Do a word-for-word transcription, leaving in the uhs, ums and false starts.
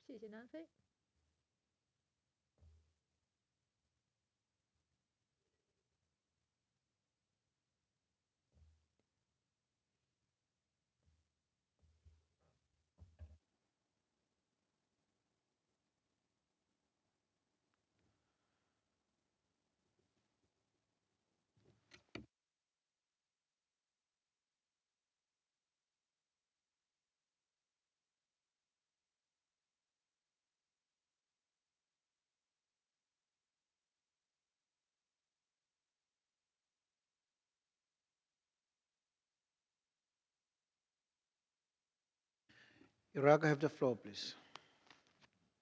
谢谢南非。 Iraq, have the floor, please.